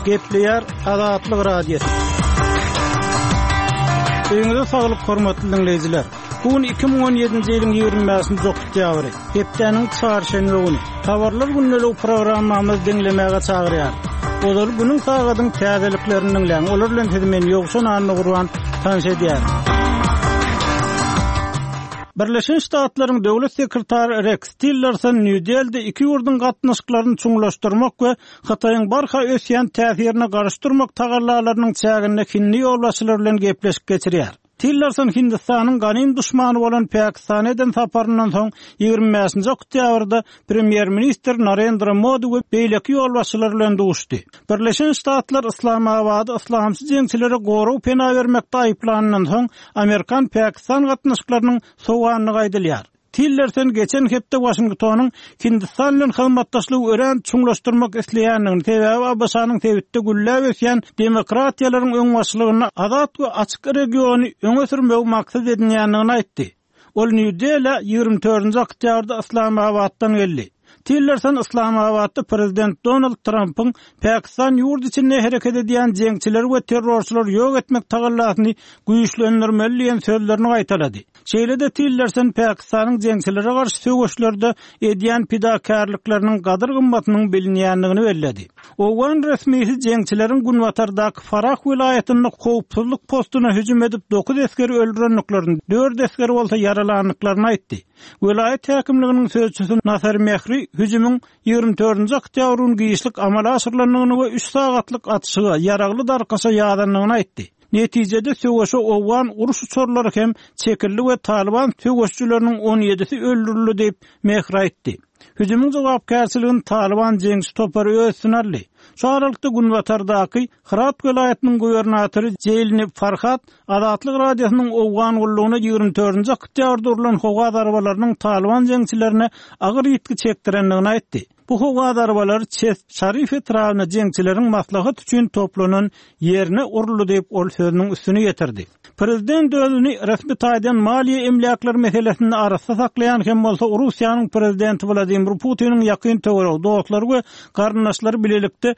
Gepleyer Azatlyk Radiosu. Öňüňizde saglyk hormatly dinleýijiler. Bugün 2017-nji ýylyň 25-nji oktýabry. Hepdeniň çarşamba güni. Habarlar günlük programmamyzy dinlemäge çagyrýar. Olar günüň sagadyň täzeliklerini dinleýän, olar bilen hizmet ýokşan anly gurban tanış edýär. Birleşen Ştatlaryň döwlet sekretary Rex Tillerson New Delhi'de iki ýurdun gatnaşyklaryny çuňlaşdyrmak we Hataýyň barha ösýän täsirini garaşdyrmak tagallarlarynyň çägine kinni ýolbaşçylar bilen gepleşip geçirýär. Tillerson Hindistanyň ganym duşmany bolan Pakistana eden saparyndan soň 25-nji oktýabrda Premier Minister Narendra Modi we beýleki ýolbaşçylar bilen duşdy. Birleşen Ştatlar Islamabady islamçy jeňçilere goraw pena bermekde aýplanandan soň Amerikan Pakistan gatnaşyklarynyň sowanyny gaýdylýar. Tillerson geçen hepde Washingtonyň Hindistan bilen hyzmatdaşlygy ören çuňlaşdyrmak isleýändigini sebäbi Abbasanyň tebitde gülläp ösýän demokratiýalaryň öňbaşlygyny azat we açyk regiony öňe sürmek maksat edilýändigini aýtdy. Ol New Delhi 24-nji oktýabrda Islamabaddan geldi. Tillerson Islamabadda Prezident Donald Trump'ın Pakistan ýurt içinde hereket edýän jeňçiler we terrorçylar ýok etmek tagallatyny güýçlendirmeli diýen sözlerini gaýtalady. Şeýlede Tillerson Pakistanyň jeňçilere garşy söwüşlerde edýän pidakarlyklarynyň gadyr gymmatynyň bilinýändigini bellädi. Owan resmisi jeňçilerin Gunwatardaky Farah vilayatynyň howpsuzlyk postuna hüjüm edip 9 eskeri öldürenliklaryny, 4 eskeri bolsa yaralanlyklaryny aýtdy. Vilayet häkimliginiň sözçüsü Nasir Mehri hüjümüň 24-nji oktýabryň giýişlik amala aşyrlandygyny we 3 sagatlyk atışyga yaragly darkasa ýadanlygyny aýtdy. Netijede söwüşe owan uruş uçurlary hem çekildi we Taliban söwüşçüleriniň 17-si öldürildi diýip Mehri aýtdy. Hüjümüň jogapkärçiligini Taliban jeňçi topary öýsün aldy. Şu aralykda Gunwatardaky Herat welaýatynyň gubernatory Jeylni Farhat Azatlyk radiosynyň owgan gullugyna 24-nji oktýabrda urulan howa darabalarynyň Taliban jeňçilerine agyr ýetki çekdirendigini aýtdy. Bu howa darabalary Şarif etrawyna jeňçileriň maslahat üçin toplanan ýerine uruldy diýip ol sözüniň üstüne getirdi. Prezident özüni resmi taýdan maliýe emlaklar meselesini arasda saklayan hem bolsa Russiýanyň prezidenti Vladimir Putiniň ýakyn töwerew dostlary we garyndaşlary bilelikde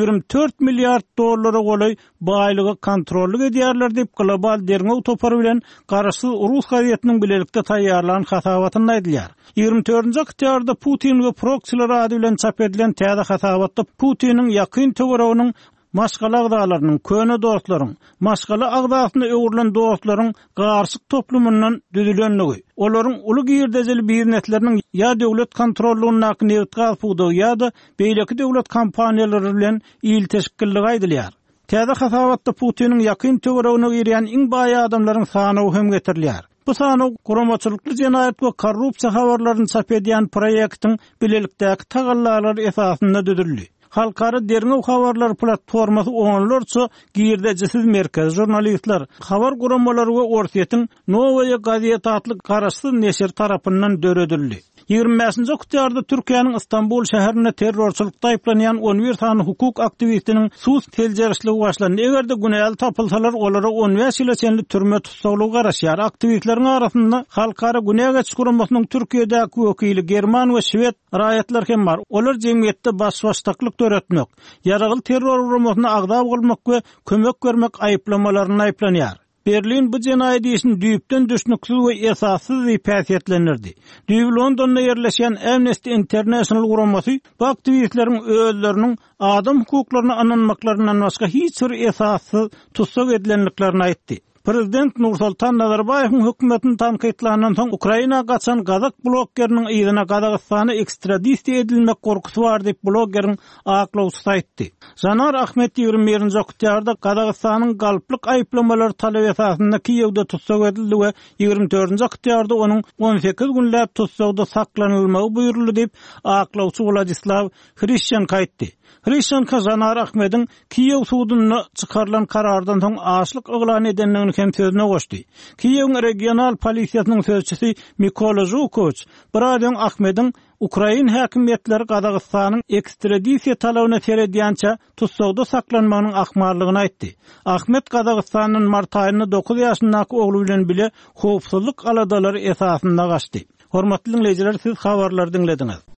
24 milliard dollara golay baýlygy kontrolly edýärler diýip global derňew topary bilen garaşy Rus gazetynyň bilelikde taýýarlanan hasabatyny aýdylýar. 24-nji oktýabrda Putin we proksiler ady bilen çap edilen täze hasabatda Putiniň ýakyn töwerewiň maşgala agdalarynyň, köne dostlaryň, maşgala agdasyna öwrülen dostlaryň garşyk toplumyndan düzülenligi, olaryň uly girdejeli birnetleriniň ýa döwlet kontrollugyna näwitgaz puwdy ýa-da beýleki döwlet kompaniýalary bilen ýyl teşkilligi aýdylýar. Täze hasabatda Putiniň ýakyn töwerewine girýän iň baý adamlaryň sany hem getirilýär. Bu sany guramaçylykly jenaýat we korrupsiýa habarlaryny çap edýän proýektiň bilelikdäki tagallarlar esasynda düzüldi. Halkara derňew habarlar platformasy oňlarça girdejisiz merkez jurnalistler, habar guramalary we Orsiýetiň Novaya gazeta atly garaşsyz neşir tarapyndan döredildi. 25-nji oktýabrda Türkiýanyň Istanbul şäherinde terrorçylykda aýplanýan 11 sany hukuk aktivistiniň sus teljerişligi başlandy. Egerde günäli tapylsalar olara 15 ýyla çenli türme tutsaglygy garaşýar. Aktivistleriň arasynda halkara günäge çykyrmasynyň Türkiýedäki wekili German we Şwed raýatlar hem bar. Olar jemgyýetde başbaşdaklyk töretmek, ýaragyl terror uramasyna agdap bolmak we kömek bermek aýplamalaryny aýplanýar. Berlin bu jenaýat işini düýpden düşnüksiz we esassız diýip häsiýetlendirdi. Düýp Londonda ýerleşen Amnesty International guramasy bu aktivistleriň özleriniň adam hukuklaryny ananmaklarynyň başga hiç bir esassız tutsak edilenliklerini aýtdy. Prezident Nursultan Nazarbayewiň hökümetini tanqidlandan soň Ukraina gaçan gazak bloggeriniň ýygyna Gazagystana ekstradisiýa edilmek gorkusy bar diýip bloggeriň aklawçysy aýtdy. Janar Ahmet 21-nji oktýabrda Gazagystanyň galplyk aýplamalary talap esasynda Kiýewde tutsak edildi we 24-nji oktýabrda onuň 18 günläp tutsakda saklanylmagy buýruldy diýip aklawçy Vladislav Hrishchenko aýtdy. Hrishchenko Janar Ahmediň Kiýew sudyna çykarlan karardan soň açlyk eglan edenligini hem sözüne goşdy. Kiýew regional polisiýasynyň sözçüsi Mikola Zhukovic, Bradon Ahmediň Ukraina häkimetleri Gazagystanyň ekstradisiýa talabyna seredýänçe tutsakda saklanmagynyň ahmarlygyny aýtdy. Ahmet Gazagystanyň mart aýyny 9 ýaşyndaky ogly bilen bile howpsuzlyk aladalary esasynda gaçdy. Hormatly dinleýijiler, siz habarlary dinlediňiz.